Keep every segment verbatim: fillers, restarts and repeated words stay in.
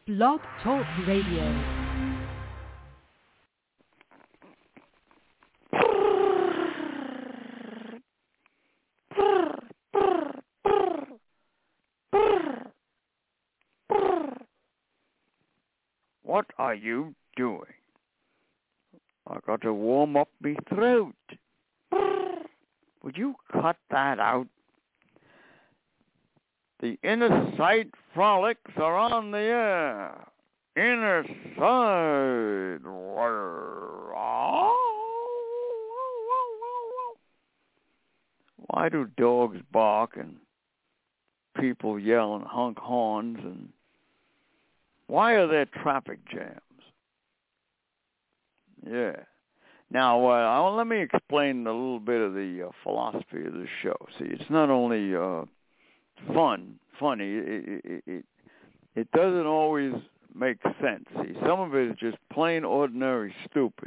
Blog Talk Radio. What are you doing? I got to warm up me throat. Would you cut that out? The Inner Sight Frolics are on the air. Inner Sight. Why do dogs bark and people yell and honk horns, and why are there traffic jams? Yeah. Now, uh, let me explain a little bit of the uh, philosophy of the show. See, it's not only uh, fun, funny. It, it, it, it doesn't always make sense. See, some of it is just plain ordinary stupid.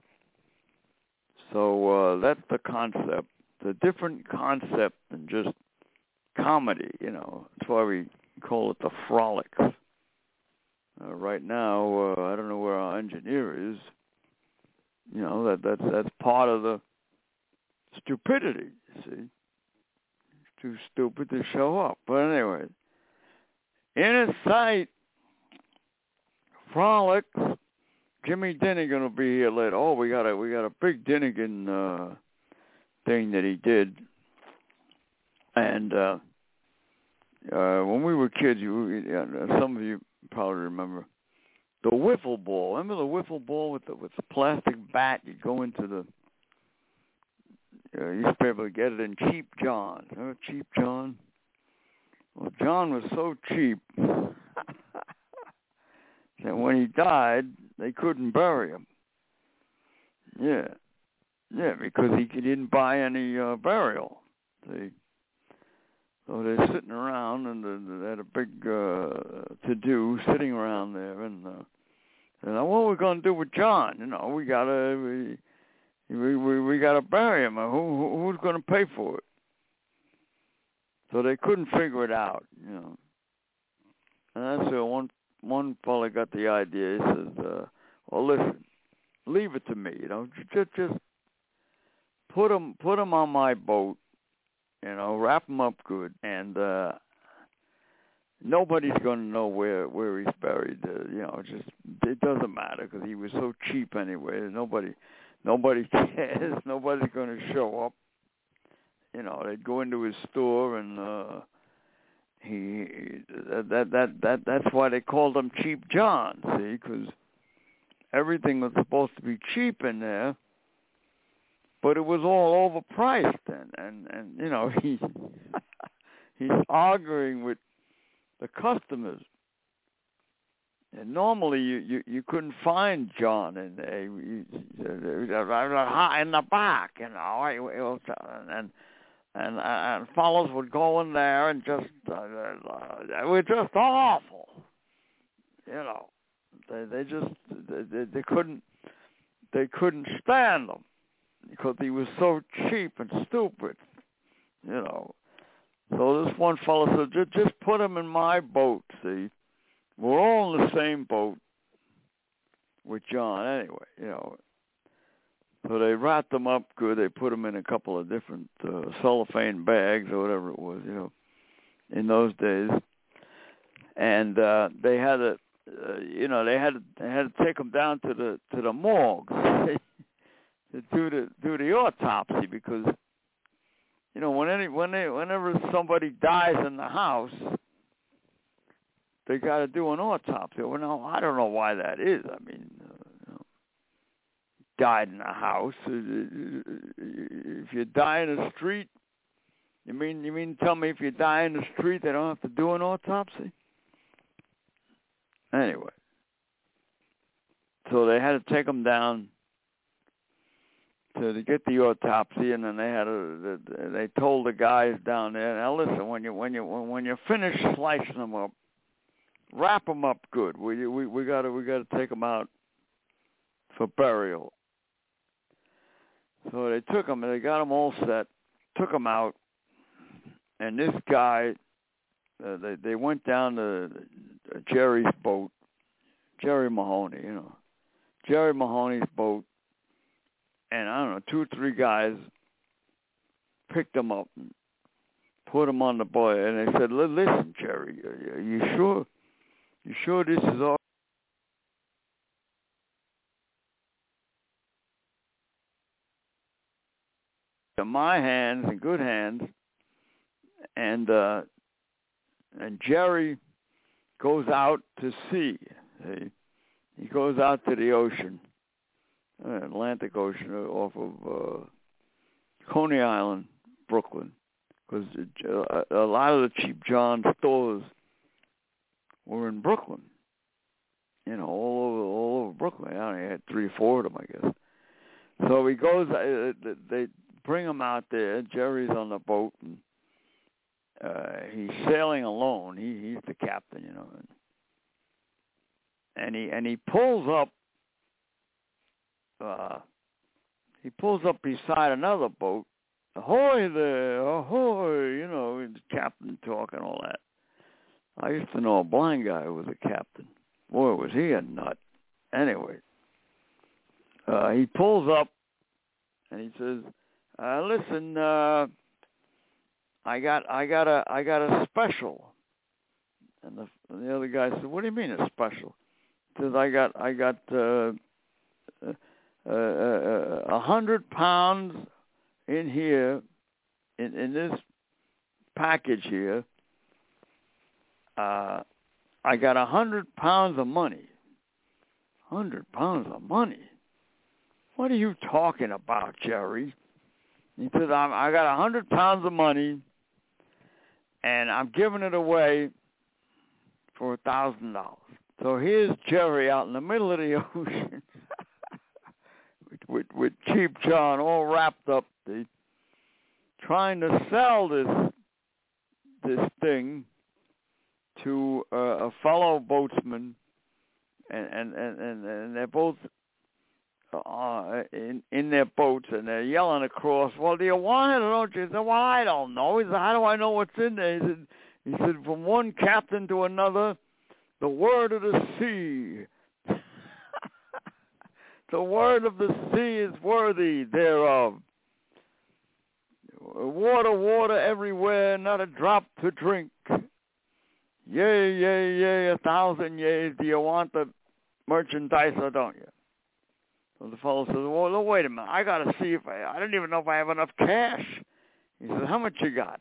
So uh, that's the concept. The different concept than just comedy, you know. That's why we call it the Frolics. Uh, right now, uh, I don't know where our engineer is. You know, that that's that's part of the stupidity, you see. It's too stupid to show up. But anyway, Inner Sight Frolics. Jimmy Dinnigan will be here later. Oh, we got a we got a big Dinnigan uh, thing that he did. And uh, uh, when we were kids, you, uh, some of you probably remember the wiffle ball. Remember the wiffle ball with the with the plastic bat? You go into the. Uh, you used to be able to get it in Cheap John. Remember Cheap John? Well, John was so cheap that when he died, they couldn't bury him. Yeah, yeah, because he, he didn't buy any uh, burial. See. So they're sitting around, and they had a big uh, to-do sitting around there, and uh, and what are we going to do with John? You know, we gotta we we we, we gotta bury him. Who, who who's going to pay for it? So they couldn't figure it out, you know. And that's so one one fella got the idea. He says, uh, "Well, listen, leave it to me. You know, just just put him put him on my boat." You know, wrap him up good, and uh, nobody's going to know where, where he's buried. Uh, you know, just it doesn't matter because he was so cheap anyway. Nobody, nobody cares. Nobody's going to show up. You know, they'd go into his store, and uh, he that that that that's why they called him Cheap John. See, because everything was supposed to be cheap in there. But it was all overpriced, and, and, and you know, he he's arguing with the customers. And normally you, you, you couldn't find John in there. In the back, you know, and and and fellows would go in there and just uh, it was just awful. You know, they they just they, they couldn't they couldn't stand him. Because he was so cheap and stupid, you know. So this one fellow said, just, just put him in my boat, see. We're all in the same boat with John anyway, you know. So they wrapped him up good. They put him in a couple of different uh, cellophane bags or whatever it was, you know, in those days. And uh, they had to, uh, you know, they had to, they had to take him down to the to the morgue. To do the do the autopsy, because you know when any when they whenever somebody dies in the house, they got to do an autopsy. Well, no, I don't know why that is. I mean, uh, you know, died in a house. If you die in the street, you mean you mean tell me if you die in the street they don't have to do an autopsy? Anyway, so they had to take them down to, to get the autopsy, and then they had a, they told the guys down there, now listen, when you when you when you finish slicing them up, wrap them up good. We we we got to we got to take them out for burial. So they took them and they got them all set, took them out, and this guy, uh, they they went down to Jerry's boat Jerry Mahoney, you know. Jerry Mahoney's boat, and I don't know, two or three guys picked him up and put him on the boat, and they said, listen, Jerry, are you sure? You sure this is all? In my hands, in good hands, and uh, and Jerry goes out to sea. He, he goes out to the ocean, uh, Atlantic Ocean, off of uh, Coney Island, Brooklyn, because a, a lot of the Cheap John stores were in Brooklyn. You know, all over all over Brooklyn. I only had three or four of them, I guess. So he goes. Uh, they bring him out there. Jerry's on the boat, and uh, he's sailing alone. He he's the captain, you know. And he and he pulls up. Uh, he pulls up beside another boat. Ahoy there, ahoy! You know, the captain talking all that. I used to know a blind guy who was a captain. Boy, was he a nut. Anyway, uh, he pulls up and he says, uh, "Listen, uh, I got, I got a, I got a special." And the, and the other guy said, "What do you mean a special?" He says, "I got, I got uh, uh, uh, a hundred pounds in here, in in this package here. Uh, I got a hundred pounds of money. Hundred pounds of money? What are you talking about, Jerry?" He said, I'm, I got a hundred pounds of money, and I'm giving it away for a thousand dollars. So here's Jerry out in the middle of the ocean with, with, with Cheap John all wrapped up, the, trying to sell this this thing to uh, a fellow boatsman, and and, and, and, and they're both uh, in in their boats, and they're yelling across, "Well, do you want it or don't you?" He said, "Well, I don't know." He said, "How do I know what's in there?" He said, he said "From one captain to another, the word of the sea." "The word of the sea is worthy thereof. Water, water everywhere, not a drop to drink. Yea, yea, yea, a thousand yeas. Do you want the merchandise or don't you?" So the fellow says, "Well, wait a minute. I got to see if I, I don't even know if I have enough cash." He says, "How much you got?"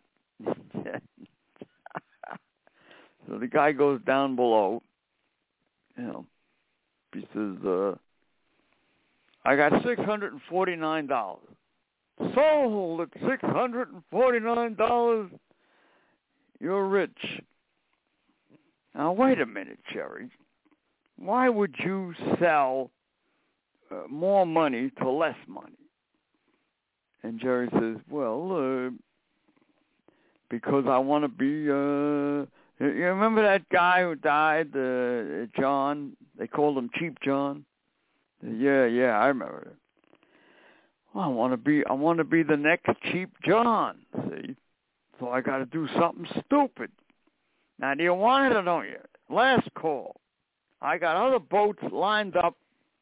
So the guy goes down below. You know, he says, uh, "I got six hundred forty-nine dollars. Sold at six hundred forty-nine dollars. You're rich." Now, wait a minute, Jerry. Why would you sell uh, more money to less money? And Jerry says, "Well, uh, because I want to be, uh, you remember that guy who died, uh, John? They called him Cheap John." "Yeah, yeah, I remember it." "Well, I want to be, I want to be the next Cheap John, see? So I got to do something stupid. Now, do you want it or don't you? Last call. I got other boats lined up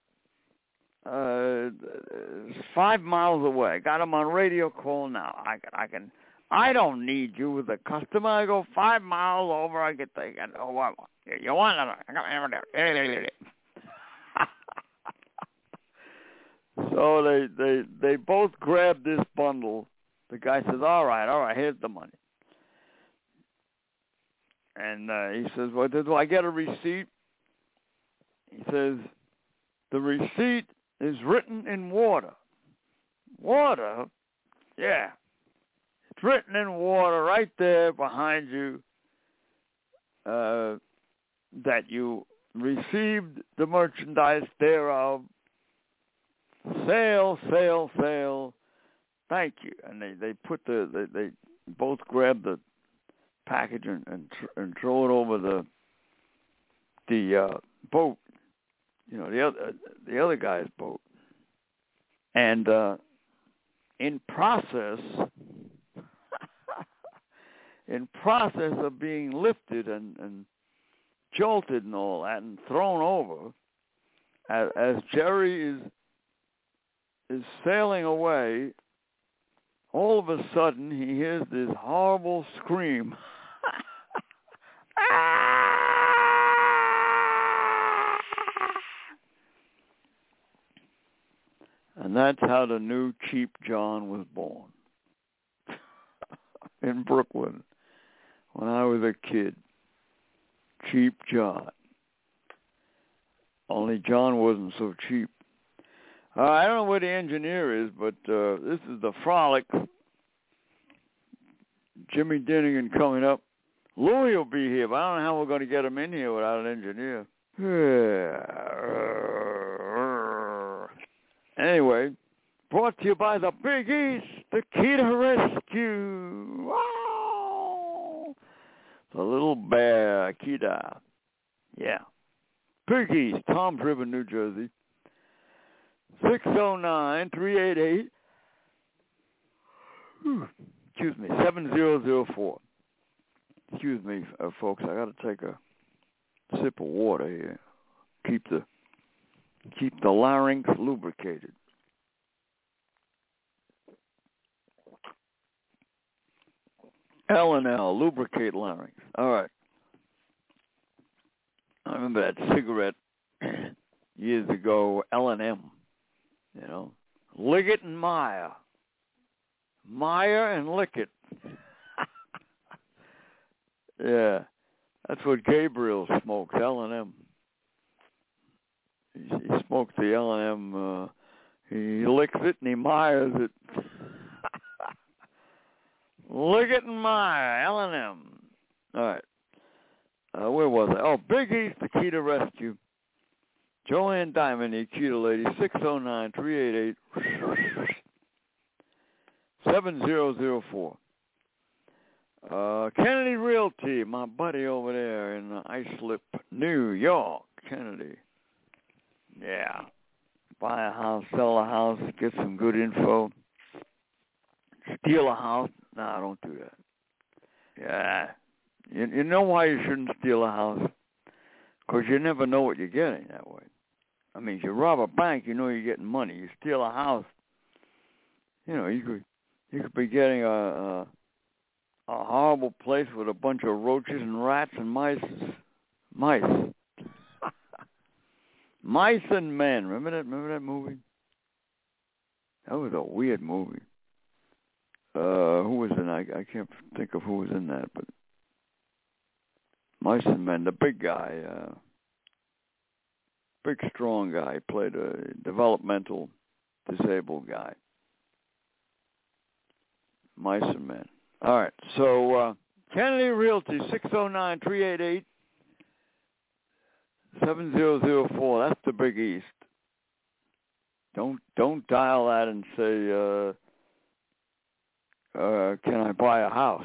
uh, five miles away. Got them on radio call now. I can, I can, I don't need you as a customer. I go five miles over. I get the, oh, what, you want it? So they, they, they both grabbed this bundle. The guy says, all right, all right, here's the money. And uh, he says, well, do I get a receipt? He says, the receipt is written in water. Water? Yeah. It's written in water right there behind you uh, that you received the merchandise thereof. Sale, sale, sale. Thank you. And they, they put the, they, they both grabbed the package and and, tr- and throw it over the the uh, boat, you know, the other the other guy's boat, and uh, in process, in process of being lifted and, and jolted and all that and thrown over as, as Jerry is is sailing away. All of a sudden, he hears this horrible scream. And that's how the new Cheap John was born. In Brooklyn, when I was a kid. Cheap John. Only John wasn't so cheap. Uh, I don't know where the engineer is, but uh, this is the Frolic. Jimmy Dinnigan coming up. Louie will be here, but I don't know how we're going to get him in here without an engineer. Anyway, brought to you by the Big East, the key to rescue. Wow! The little bear, Akita. Yeah. Big East, Tom's River, New Jersey. six oh nine, three eight eight, excuse me, seven zero zero four. Excuse me, uh, folks, I got to take a sip of water here. Keep the keep the larynx lubricated. L and L, lubricate larynx. All right. I remember that cigarette years ago, L and M. You know, Liggett and Meyer. Meyer and Liggett. Yeah, that's what Gabriel smokes, L and M. He, he smokes the L and M. Uh, he licks it and he Meyers it. Liggett and Meyer, L and M. All right. Uh, where was I? Oh, Big East, the key to rescue. Joanne Diamond, the Cheetah Lady, six oh nine, three eight eight, seven zero zero four. Uh, Kennedy Realty, my buddy over there in uh, Islip, New York. Kennedy. Yeah. Buy a house, sell a house, get some good info. Steal a house. No, nah, don't do that. Yeah. You, you know why you shouldn't steal a house? Because you never know what you're getting that way. I mean, if you rob a bank, you know you're getting money. You steal a house, you know, you could you could be getting a a, a horrible place with a bunch of roaches and rats and mice. Mice. Mice and Men. Remember that? Remember that movie? That was a weird movie. Uh, who was in? I I can't think of who was in that, but Mice and Men. The big guy. Uh, Big, strong guy, played a developmental disabled guy. Mice and Men. All right, so uh, Kennedy Realty, six oh nine, three eight eight, seven zero zero four. That's the Big East. Don't don't dial that and say, uh, uh, can I buy a house?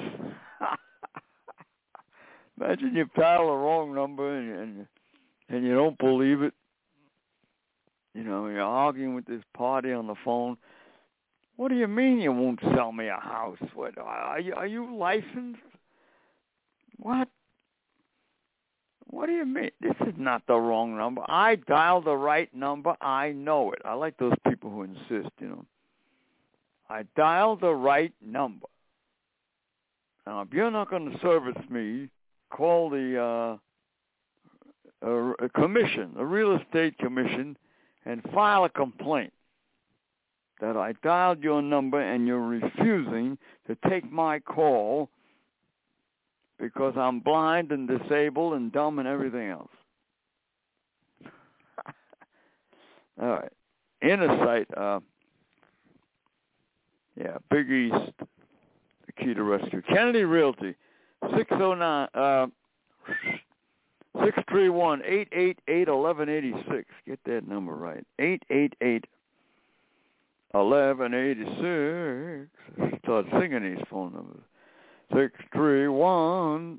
Imagine you dial the wrong number and, and, and you don't believe it. You know, you're arguing with this party on the phone. What do you mean you won't sell me a house? What, are you, are you licensed? What? What do you mean? This is not the wrong number. I dialed the right number. I know it. I like those people who insist, you know. I dialed the right number. Now, if you're not going to service me, call the uh, a, a commission, the real estate commission, and file a complaint that I dialed your number and you're refusing to take my call because I'm blind and disabled and dumb and everything else. All right. Inner Sight, uh, yeah, Big East, the key to rescue. Kennedy Realty, six oh nine, uh, six three one, eight eight eight, one one eight six. Get that number right. eight eight eight, one one eight six. Start singing these phone numbers. six three one,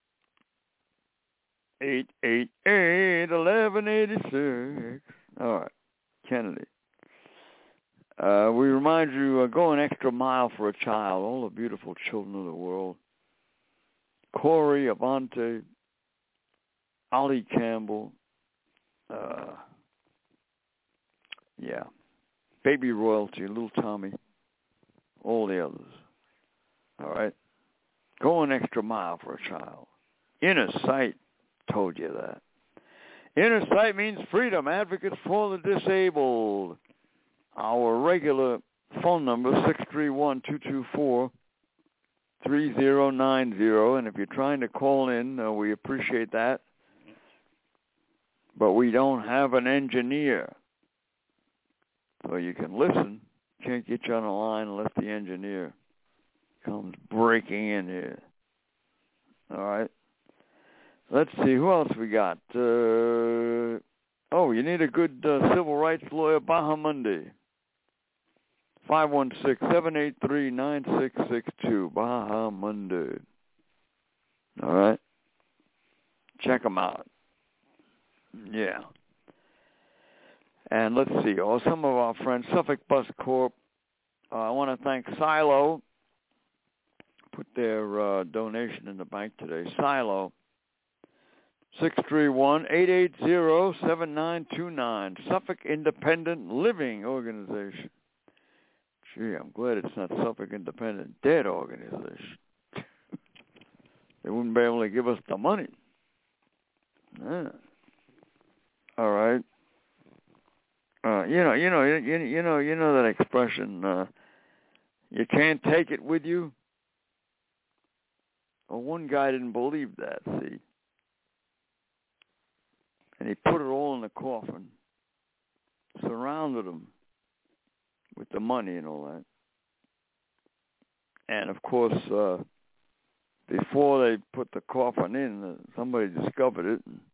eight eight eight, one one eight six. All right. Kennedy. Uh, we remind you, uh, go an extra mile for a child. All the beautiful children of the world. Corey, Avante, Ollie Campbell, uh, yeah, Baby Royalty, Little Tommy, all the others. All right? Go an extra mile for a child. Inner Sight told you that. Inner Sight means freedom, advocates for the disabled. Our regular phone number, six three one, two two four, three zero nine zero. And if you're trying to call in, uh, we appreciate that. But we don't have an engineer. So you can listen. Can't get you on the line unless the engineer comes breaking in here. All right. Let's see. Who else we got? Uh, oh, you need a good uh, civil rights lawyer, Bahamundi. five one six, seven eight three, nine six six two. Bahamundi. All right. Check them out. Yeah. And let's see. Oh, some of our friends, Suffolk Bus Corp. Uh, I want to thank Silo. Put their uh, donation in the bank today. Silo. six three one, eight eight zero, seven nine two nine. Suffolk Independent Living Organization. Gee, I'm glad it's not Suffolk Independent Dead Organization. They wouldn't be able to give us the money. Yeah. All right. Uh, you know, you know, you, you know, you know that expression. Uh, you can't take it with you. Well, one guy didn't believe that. See, and he put it all in the coffin, surrounded him with the money and all that. And of course, uh, before they put the coffin in, uh, somebody discovered it and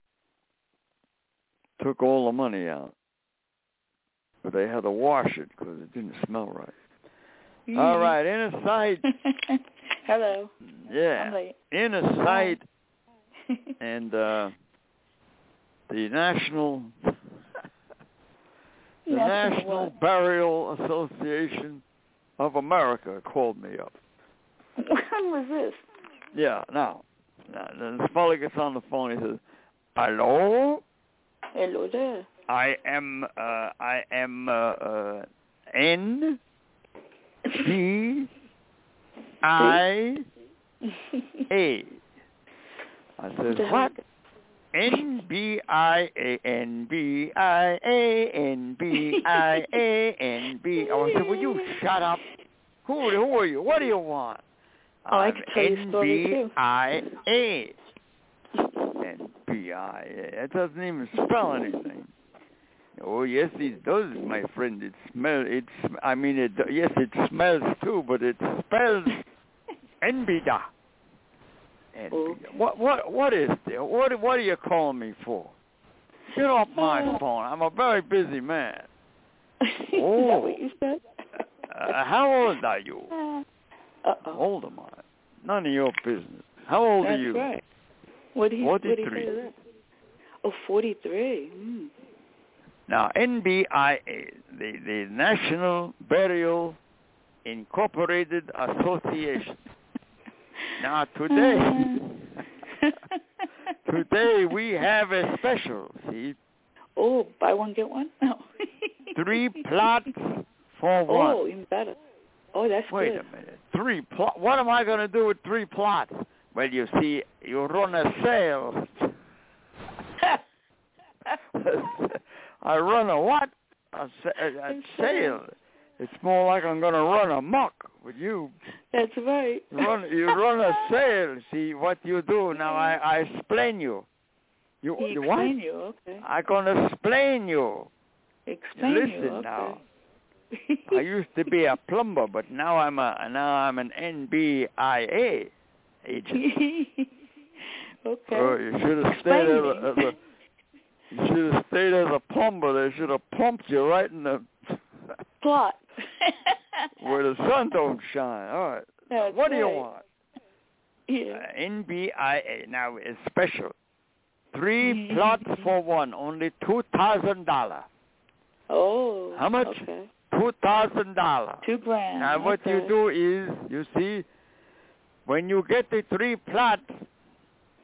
took all the money out. But they had to wash it because it didn't smell right. Mm. All right, Inner Sight. Hello. Yeah. I'm late. Inner Sight and uh, the National the National, National Burial Association of America called me up. When was this? Yeah, now, now the fellow gets on the phone. He says, "Hello? Hello there. I am, uh, I am, uh, uh, N, B, I, A." I said, "What?" N, B, I, A, N, B, I, A, N, B, I, A, N, B. Oh, I said, "Will you shut up? Who, who are you? What do you want?" Oh, I could tell you a story, too. N, B, I, A. N, B, I, A. It doesn't even spell anything. Oh, yes, it does, my friend. It smells, it's, I mean, it, yes, it smells too, but it spells Enbida. Enbida. What, what, what is there? What, what are you calling me for? Get off my phone. I'm a very busy man. Oh. Is that what you said? uh, how old are you? Uh-oh. How old am I? None of your business. How old That's are you? That's right. What do you, forty-three. What do you say to that? Oh, forty-three. Mm. Now, N B I A, the, the National Burial Incorporated Association. Now, today, today we have a special, see? Oh, buy one, get one? No. Three plots for one. Oh, even better. Oh, that's Wait good. a minute. Three plots? What am I going to do with three plots? Well, you see, you run a sale. I run a what? A, a, a sale. It's more like I'm going to run amok with you. That's right. You run, you run a sale. See what you do. Now I, I explain you. You, you you explain what? you, okay. I'm going to explain you. Explain Listen you, okay. now. I used to be a plumber, but now I'm a now I'm an N B I A agent. Okay. Uh, you should have stayed as a, as a you should have stayed as a plumber. They should have pumped you right in the plot where the sun don't shine. All right. That's what do you right. want? Yeah. Uh, N B I A now is special. Three Mm-hmm. plots for one, only two thousand dollars. Oh. How much? Okay. Two thousand dollars. Two grand. Now what okay. you do is, you see, when you get the three plots,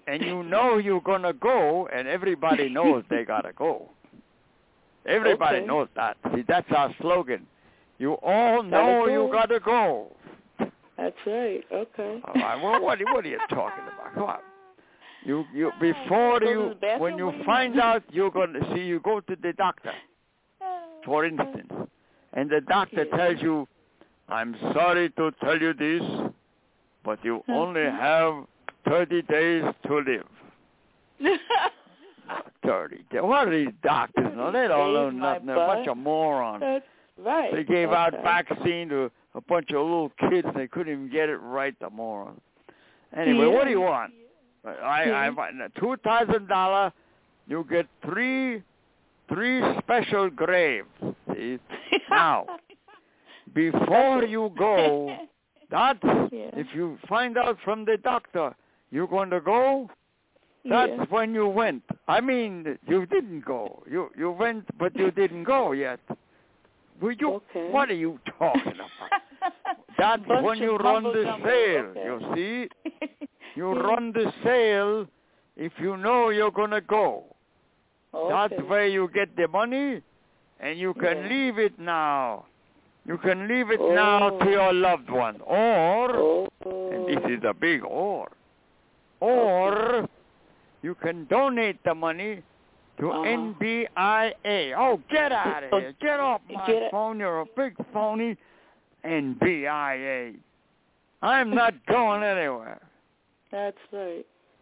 and you know you're going to go, and everybody knows they got to go. Everybody Okay. knows that. See, that's our slogan. You all know Gotta you go. got to go. That's right. Okay. All right. Well, what, what are you talking about? Come on. You, you, before Go to you, the bathroom? when you What do you find mean? out you're going to see, you go to the doctor, for instance, and the doctor Yeah. tells you, I'm sorry to tell you this, but you only have thirty days to live. thirty days. What are these doctors? No, they don't know Days, my nothing. They're a bunch butt. of morons. That's right. They gave out Okay. vaccine to a bunch of little kids. They couldn't even get it right, the morons. Anyway, Yeah. what do you want? I, I, two thousand dollars, you get three, three special graves. See? Now, before you go, that's, Yeah. if you find out from the doctor you're going to go, that's Yeah. when you went. I mean, you didn't go. You you went, but you didn't go yet. Well, you, Okay. what are you talking about? That's Bunch when you of run mumbo the jumbo. sale. Okay. You see? You Yeah. run the sale if you know you're going to go. Okay. That's where you get the money, and you can Yeah. leave it now. You can leave it Oh. now to your loved one. Or, Oh. and this is a big or, or you can donate the money to Uh-huh. N B I A. Oh, get out of Oh, here. Get off my get it. phone. You're a big phony. N B I A. I'm not going anywhere. That's right.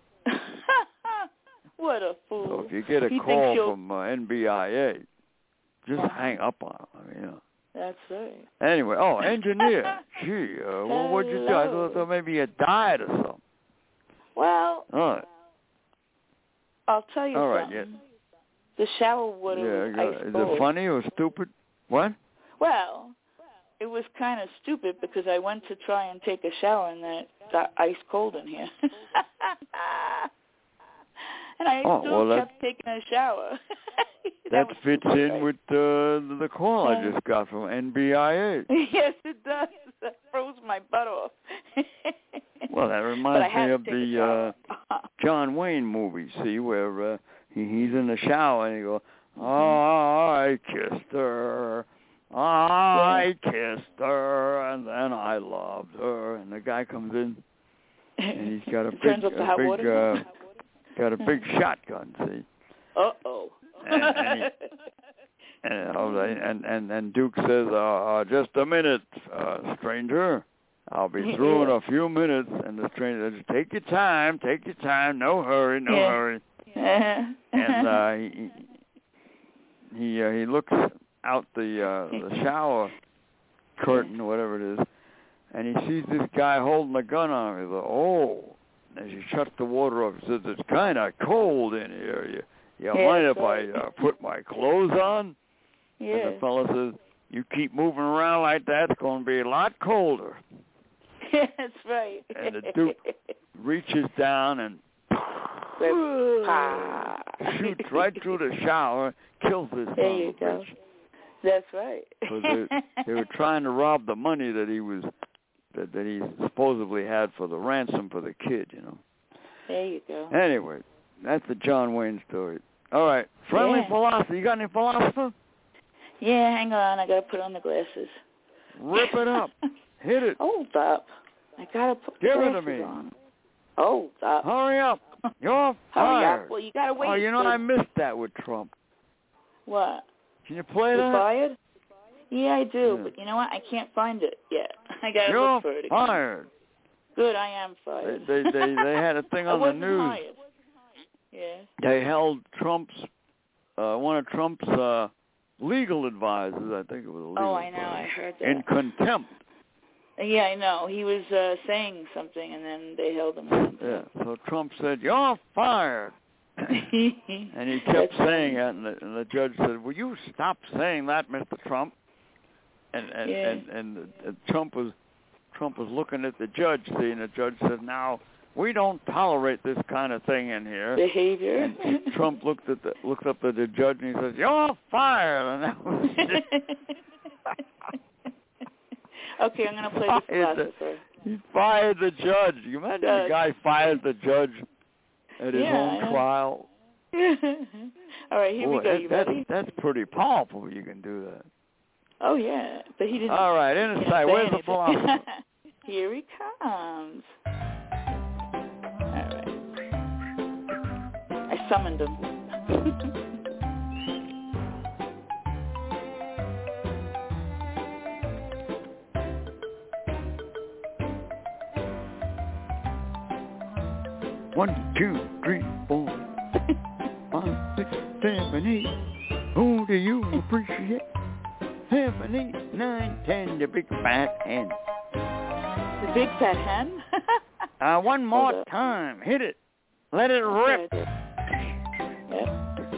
What a fool. So if you get a He call thinks you'll- from uh, N B I A, just Uh-huh. hang up on them. I mean, you know. That's right. Anyway, oh, engineer. Gee, uh, well, what'd you do? I Hello. thought, thought maybe you died or something. Well, All right. I'll tell you All right, something. The shower water Yeah, was yeah. ice Is cold. it funny or stupid? What? Well, it was kind of stupid because I went to try and take a shower and then it got ice cold in here. And I Oh, still well, kept taking a shower. That was fits stupid, in right? with uh, the call I Yeah. just got from N B I A. Yes, it does. That froze my butt off. Well, that But I reminds had me to of take a the shower. uh, John Wayne movie, see, where uh, he, he's in the shower and he goes, I kissed her, I kissed her, and then I loved her. And the guy comes in, and he's got a It big, turns up the a hot big, water. uh, got a big shotgun, see. Uh-oh. And, and, he, and, uh, and, and, and Duke says, uh, uh, just a minute, uh, stranger. I'll be through in a few minutes. And the stranger says, take your time, take your time, no hurry, no Yeah. hurry. And uh, he he uh, he looks out the uh, the shower curtain, whatever it is, and he sees this guy holding a gun on him. He goes, oh. As he shuts the water off, he says, it's kind of cold in here. You, you Yeah, mind if right. I uh, put my clothes on? Yeah. And the fellow says, you keep moving around like that, it's going to be a lot colder. That's right. And the Duke reaches down and Ah. shoots right through the shower, kills this There son you of a go. bitch. That's right. Because they, they were trying to rob the money that he was that, that he supposedly had for the ransom for the kid, you know. There you go. Anyway, that's the John Wayne story. All right, friendly Yeah. philosopher. You got any philosopher? Yeah, hang on. I got to put on the glasses. Rip it up. Hit it. Hold up. I got to put Give it to glasses me. on. Hold up. Hurry up. You're Hurry fired. up. Well, you got to wait. Oh, you know, so- I missed that with Trump. What? Can you play You that? fired? Yeah, I do. Yeah. But you know what? I can't find it yet. I got to You're look for it again. fired. Good, I am They, fired. they, they, they had a thing I on the wasn't news. hired. Yeah. They held Trump's, uh, one of Trump's uh, legal advisors, I think it was a legal Oh, I know. advisor, I heard that. in contempt. Yeah, I know. He was uh, saying something, and then they held him. Yeah. So Trump said, "You're fired," and he kept That's saying funny. it, and the, and the judge said, "Will you stop saying that, Mister Trump?" And and, Yeah. and and and Trump was Trump was looking at the judge, see, and the judge said, "Now we don't tolerate this kind of thing in here." Behavior. And Trump looked at the looked up at the judge and he says, "You're fired," and that was it. Okay, I'm going to play the Fired the- philosopher. He fired the judge. You imagine the Judge. guy fired the judge? at his yeah, own trial. All right, here Boy, we go. that, You that's, ready? that's pretty powerful. You can do that. Oh yeah, but he didn't. All right, Insight. Where's the philosopher? Here he comes. All right. I summoned him. One, two, three, four, five, six, seven, eight. Who do you appreciate? Seven, eight, nine, ten, the big fat hen. The big fat hen? uh, one more time. Hit it. Let it rip. Yep.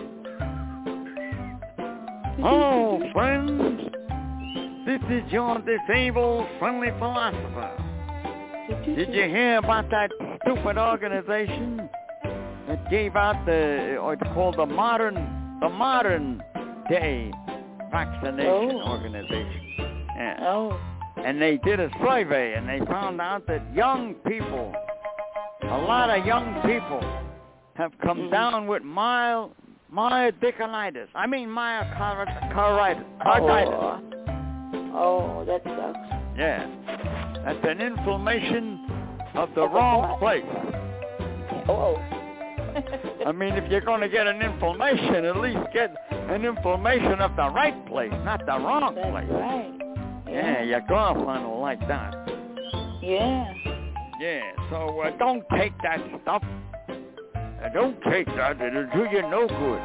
Hello, friends. This is your disabled friendly philosopher. Did you hear about that stupid organization that gave out the, or it's called the modern, the modern day vaccination oh. organization? Yeah. Oh. And they did a survey, and they found out that young people, a lot of young people, have come mm-hmm. down with mild, myocarditis. I mean myocarditis. Oh. oh, that sucks. Yeah. That's an inflammation of the wrong place. Oh. I mean, if you're going to get an inflammation, at least get an inflammation of the right place, not the wrong That's place. right. Yeah, yeah your girlfriend will like that. Yeah. Yeah, so uh, don't take that stuff. Uh, don't take that. It'll do you no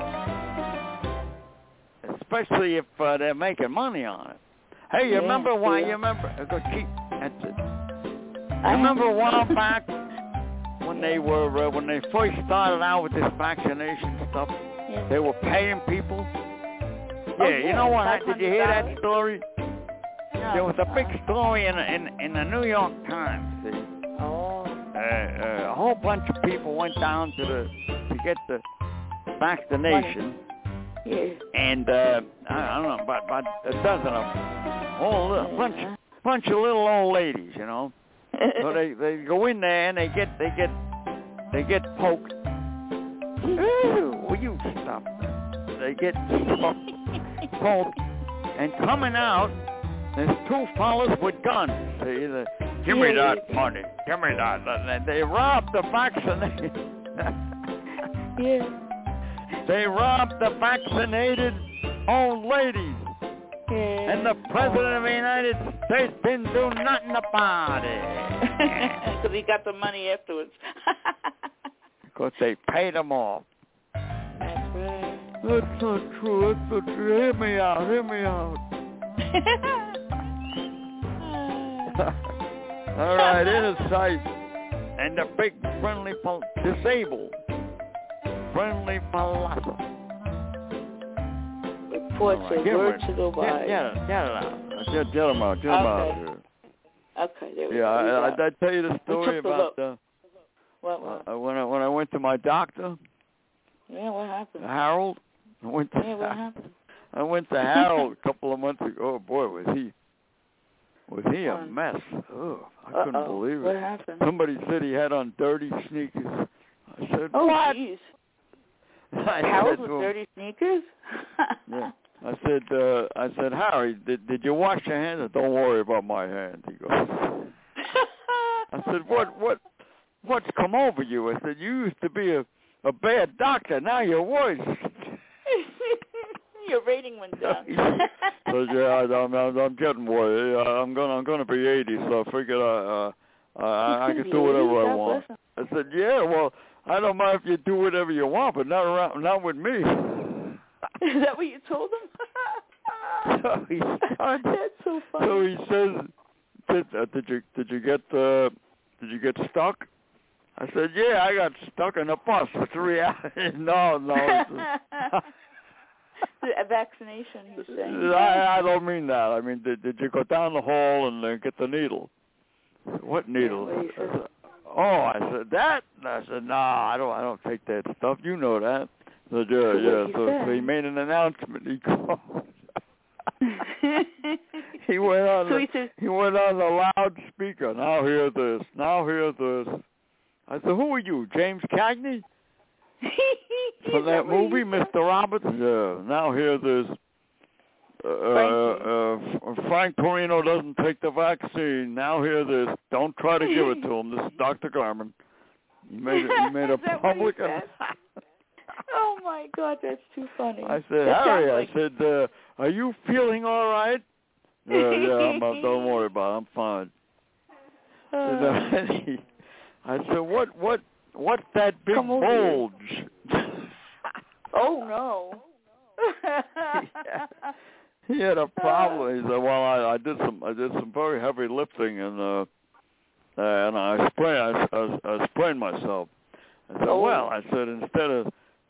good. Especially if uh, they're making money on it. Hey, you yeah, remember why? yeah. You remember? Uh, go keep. That's it. I You remember a while back when they were uh, when they first started out with this vaccination stuff? Yeah. They were paying people. Oh, Yeah, yeah, you know what? Did you hear that story? No. There was a big story in in in the New York Times. See, Oh. uh, uh, a whole bunch of people went down to the to get the vaccination, Yeah. and uh, I, I don't know, about about a dozen of them, all a bunch bunch of little old ladies, you know. So they they go in there and they get they get they get poked. Ooh, will you stop? They get poked, and coming out, there's two fellas with guns. See, the, give me that money. Give me that. And they robbed the vaccinated. yeah. They robbed the vaccinated old ladies. Yeah. And the President of the United States didn't do nothing about it. Because he got the money afterwards. Because they paid him off. That's right. That's not true. That's not true. Hear me out. Hear me out. All right, inner sight. And the big friendly, pol- disabled, friendly philosopher. Reports right, a word to go by. Get, get it, get it out. Get, get him out. Get him okay. out here. Okay, there we yeah, go. Yeah, I, I, I tell you the story about the what, what? Uh, when I when I went to my doctor. Yeah, what happened? Harold. I went to. Yeah, what happened? I went to Harold a couple of months ago. Oh boy, was he was he a mess? Oh, I Uh-oh. couldn't believe it. What happened? Somebody said he had on dirty sneakers. I said, oh, what? Geez. I Harold said with to him, dirty sneakers? yeah. I said, uh, I said, Harry, did did you wash your hands? Don't worry about my hands. He goes. I said, what what what's come over you? I said, you used to be a a bad doctor. Now you're worse. Your rating went down. So yeah, I'm, I'm I'm getting worried. I'm gonna I'm gonna be eighty, so I figured I uh, I, I can do whatever I want. I said, yeah, well, I don't mind if you do whatever you want, but not around, not with me. Is that what you told him? So he started, That's so funny. So he says, did, uh, did you did you get uh, did you get stuck? I said, yeah, I got stuck in a bus for three hours. no, no. A vaccination, he's saying. I, I don't mean that. I mean, did, did you go down the hall and uh, get the needle? What needle? Yeah, uh, oh, I said that. I said, nah, I don't. I don't take that stuff. You know that. I said, yeah, yeah. So, so he made an announcement. He called. he went on. So the, he, says, he went on the loudspeaker. Now hear this. Now hear this. I said, who are you, James Cagney? For that movie, Mister Roberts? Yeah. Now here there's uh, uh, Frank Torino doesn't take the vaccine. Now here there's don't try to give it to him. This is Doctor Garman. He made, he made a public... Oh, my God, that's too funny. I said, that Harry, like... I said, uh, are you feeling all right? Yeah, yeah, I'm, uh, don't worry about it. I'm fine. Uh, and, uh, I said, what, what, what's that big bulge? Oh, no. yeah. He had a problem. He said, well, I, I did some, I did some very heavy lifting, and uh, and I sprained, I, I, I sprained myself. I said, oh. well, I said, instead of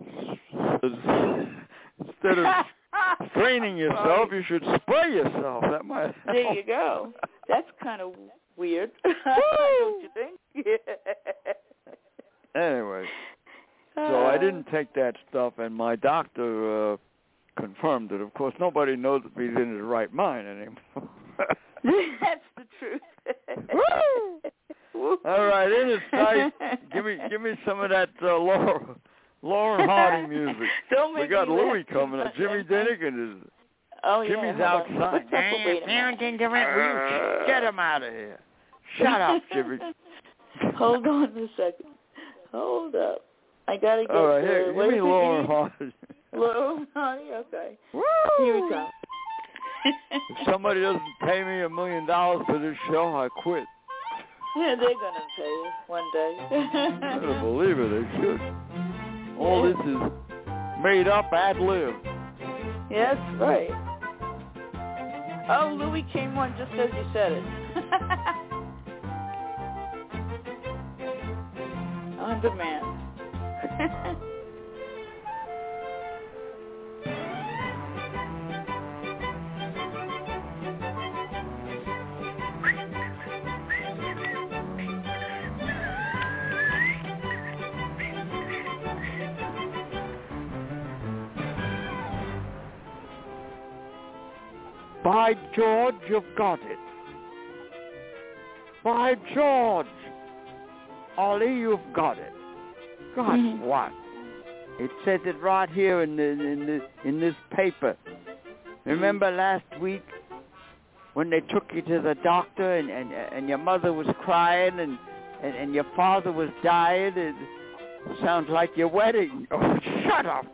instead of straining yourself, you should spray yourself. That might help. There you go. That's kind of weird, don't you think? Anyway, so I didn't take that stuff, and my doctor uh, confirmed it. Of course, nobody knows if he's in his right mind anymore. That's the truth. All right, in his sight. Give me, give me some of that uh, Laura, Lauren Hardy music. Don't make we got me Louis coming up. Jimmy Dennigan is. Oh yeah. Jimmy's outside. Get him out of here. Shut up, Jimmy. Hold on a second. Hold up. I gotta get. All right, uh, here, give me Lauren Hardy. Lauren Hardy, okay. Woo! Here we go. If somebody doesn't pay me a million dollars for this show, I quit. Yeah, they're gonna pay you one day. I don't believe it. They should. All this is made up ad lib. Yes, right. Oh, Louis came on just as you said it. On demand. By George, you've got it. By George, Ollie, you've got it. Got mm-hmm. what? It says it right here in the, in the, in this paper. Remember last week when they took you to the doctor and, and, and your mother was crying and, and, and your father was dying? It sounds like your wedding. Oh, shut up.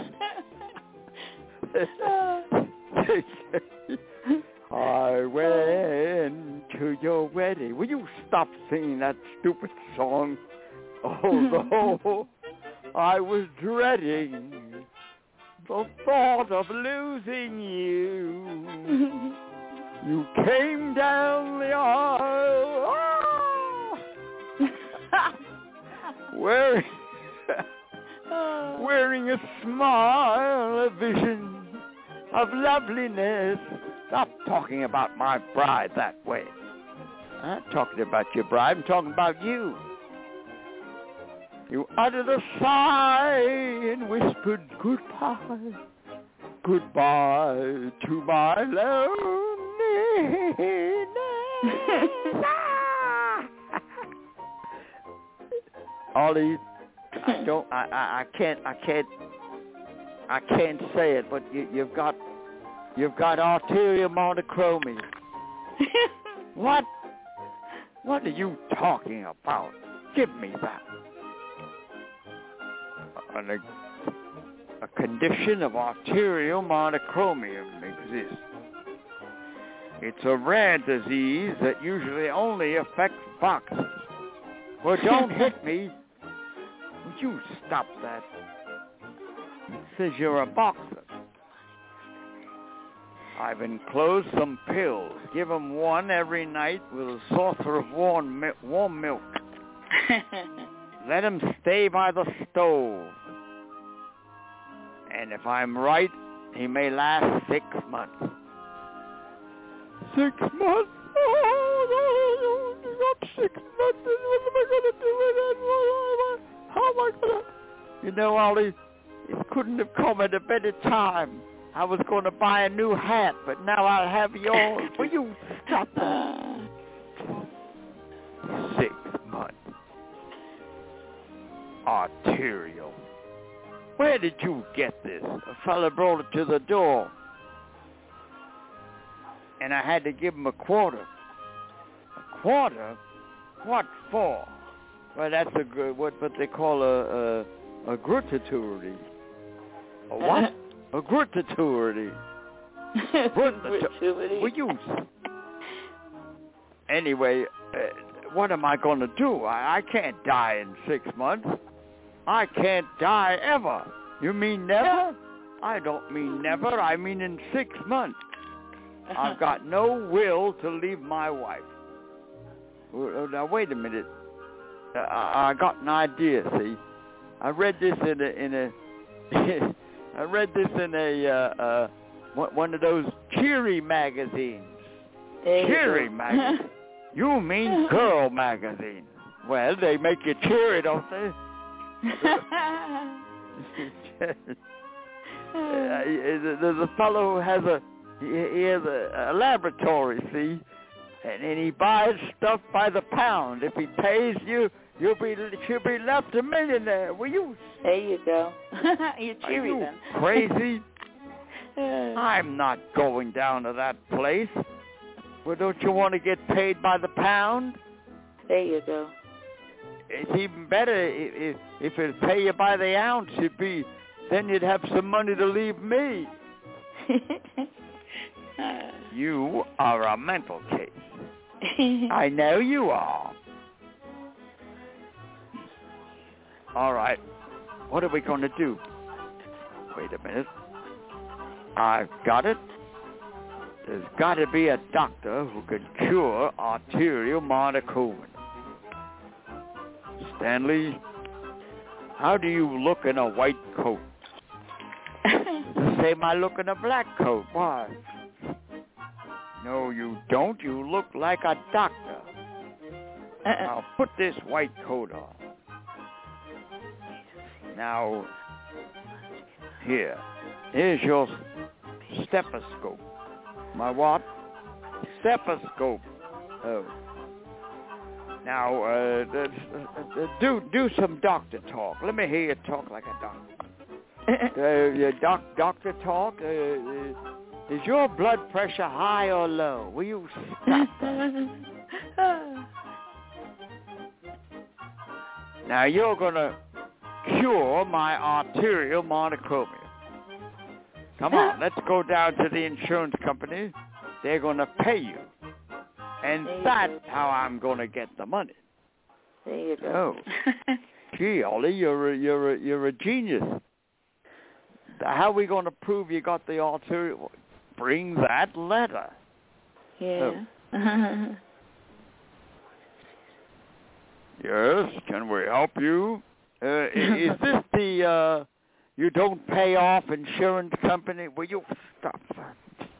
I went to your wedding. Will you stop singing that stupid song? Although I was dreading the thought of losing you. You came down the aisle ah, wearing, wearing a smile, a vision of loveliness. Stop talking about my bride that way. I'm not talking about your bride. I'm talking about you. You uttered a sigh and whispered goodbye. Goodbye to my loneliness. Ollie, I don't, I, I, I can't, I can't, I can't say it, but you, you've got, you've got arterial monochromia. What? What are you talking about? Give me that. A, a condition of arterial monochromia exists. It's a rare disease that usually only affects boxers. Well, don't hit me. Would you stop that? It says you're a boxer. I've enclosed some pills. Give them one every night with a saucer of warm, mi- warm milk. Let them stay by the stove. And if I'm right, he may last six months. Six months? Oh, no, not six months. What am I going to do with it? How am I going to... You know, Ollie, it couldn't have come at a better time. I was going to buy a new hat, but now I'll have yours. Will you stop that? Six months. Arterial where did you get this? A fella brought it to the door. And I had to give him a quarter. A quarter? What for? Well, that's a good, what, what they call a, a, a gratuity. A what? A gratuity. Gratuity. Will you? Anyway, uh, what am I going to do? I, I can't die in six months. I can't die ever. You mean never? I don't mean never. I mean in six months. I've got no will to leave my wife. Now, wait a minute. Uh, I got an idea, see. I read this in a, in a I read this in a, uh, uh, one of those cheery magazines. Cheery magazine. You mean girl magazine. Well, they make you cheery, don't they? uh, there's a fellow who has a, he has a, a laboratory, see? And, and he buys stuff by the pound. If he pays you, you'll be you'll be left a millionaire. Will you? There you go. You're cheery Are you then. Crazy? I'm not going down to that place. Well, don't you want to get paid by the pound? There you go. It's even better if if it pay you by the ounce. You'd be then you'd have some money to leave me. You are a mental case. I know you are. All right. What are we going to do? Wait a minute. I've got it. There's got to be a doctor who can cure arterial monocomin. Stanley, how do you look in a white coat? The same I look in a black coat. Why? No, you don't. You look like a doctor. Uh-uh. Now, put this white coat on. Now, here. Here's your stethoscope. My what? Stethoscope. Oh. Now, uh, uh, do do some doctor talk. Let me hear you talk like a doctor. uh, your doc, doctor talk. Uh, uh, is your blood pressure high or low? Will you stop that? Now, you're going to cure my arterial monocomin. Come on, let's go down to the insurance company. They're going to pay you. And that's how I'm going to get the money. There you go. Oh. Gee, Ollie, you're a, you're a, you're a genius. How are we going to prove you got the arterial? Bring that letter. Yeah. Oh. Yes, can we help you? Uh, is this the, uh, you don't pay off insurance company? Will you stop that?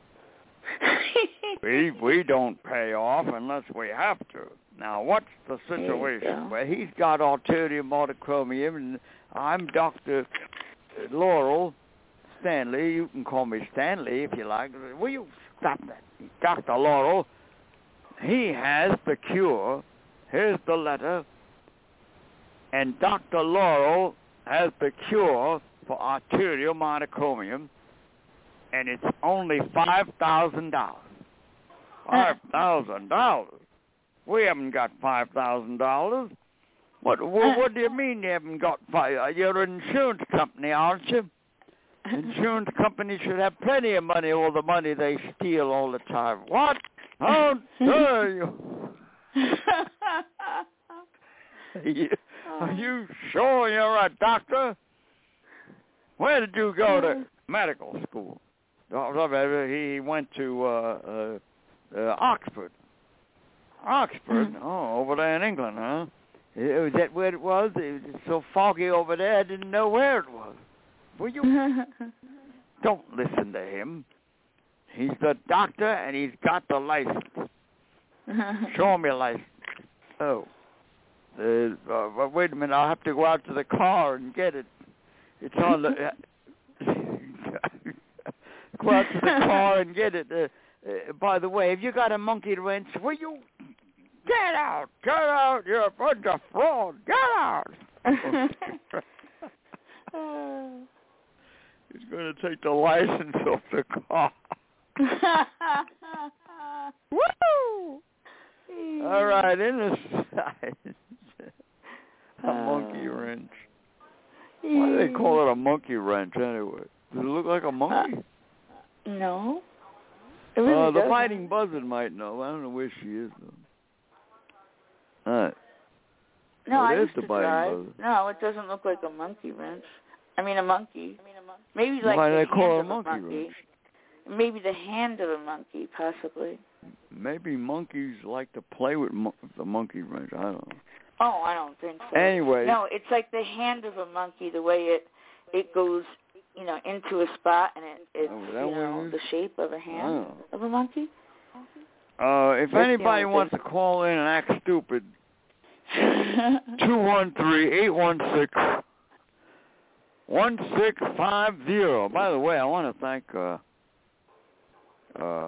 we we don't pay off unless we have to. Now, what's the situation? Well, he's got arterial monocomin, and I'm Doctor Laurel Stanley. You can call me Stanley if you like. Will you stop that? Doctor Laurel, he has the cure. Here's the letter. And Doctor Laurel has the cure for arterial monocomin, and it's only five thousand dollars. five thousand dollars? We haven't got five thousand dollars. What, what What do you mean you haven't got five? You're an insurance company, aren't you? Insurance companies should have plenty of money, all the money they steal all the time. What? How dare you? you? Are you sure you're a doctor? Where did you go to medical school? He went to uh, uh, uh, Oxford. Oxford? Oh, over there in England, huh? Was that where it was? It was so foggy over there, I didn't know where it was. Will you? Don't listen to him. He's the doctor, and he's got the license. Show him your license. Oh. Uh, uh, wait a minute, I'll have to go out to the car and get it. It's on the... Uh, go out to the car and get it. Uh, uh, by the way, have you got a monkey wrench? Will you... Get out! Get out! You're a bunch of fraud! Get out! He's going to take the license off the car. Woo! All right, in the side. A monkey wrench. Why do they call it a monkey wrench anyway? Does it look like a monkey? Uh, no. It really uh, the doesn't. Fighting Buzzard might know. I don't know where she is, though. All right. No, well, I there's used the to Fighting drive. Buzzard. No, it doesn't look like a monkey wrench. I mean, a monkey. I mean, a monkey. Maybe like Why the do they hand call it a of monkey, a monkey. wrench? Maybe the hand of a monkey, possibly. Maybe monkeys like to play with mo- the monkey wrench. I don't know. Oh, I don't think so. Anyway. No, it's like the hand of a monkey, the way it it goes, you know, into a spot, and it it's, oh, you that know, is? the shape of a hand Oh. of a monkey. Uh, if That's anybody wants to call in and act stupid, two one three, eight one six, one six five zero. By the way, I want to thank uh, uh,